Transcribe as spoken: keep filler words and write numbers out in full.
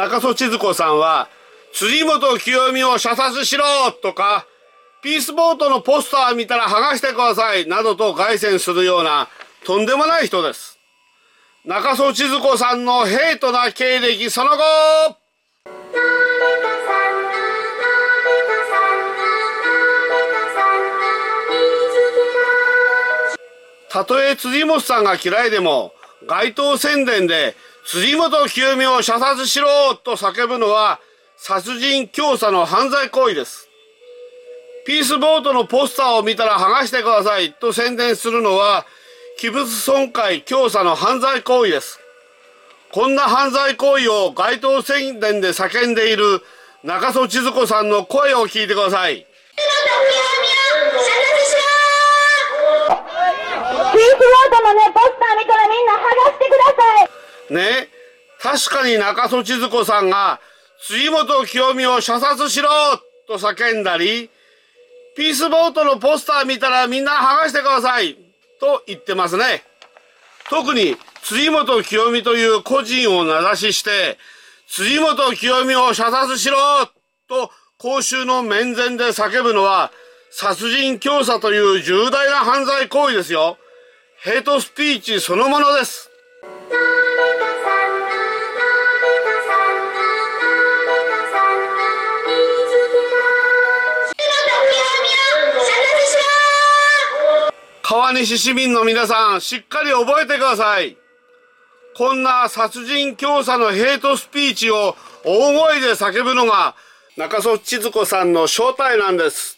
中曽千鶴子さんは、辻元清美を射殺しろとか、ピースボートのポスター見たら剥がしてくださいなどと凱旋するようなとんでもない人です。中曽千鶴子さんのヘイトな経歴その後。たとえ辻元さんが嫌いでも、街頭宣伝で辻元清美を射殺しろと叫ぶのは殺人教唆の犯罪行為です。ピースボートのポスターを見たら剥がしてくださいと宣伝するのは器物損壊教唆の犯罪行為です。こんな犯罪行為を街頭宣伝で叫んでいる中曽千鶴子さんの声を聞いてください。 ピースボートのね、ポスター見たらみんな剥がしてください。 ね、確かに中曽千鶴子さんが辻元清美を射殺しろと叫んだり、ピースボートのポスター見たらみんな剥がしてくださいと言ってますね。特に辻元清美という個人を名指しして、辻元清美を射殺しろと公衆の面前で叫ぶのは殺人教唆という重大な犯罪行為ですよ。ヘイトスピーチそのものです。川西市民の皆さん、しっかり覚えてください。こんな殺人教唆のヘイトスピーチを大声で叫ぶのが中曽千鶴子さんの正体なんです。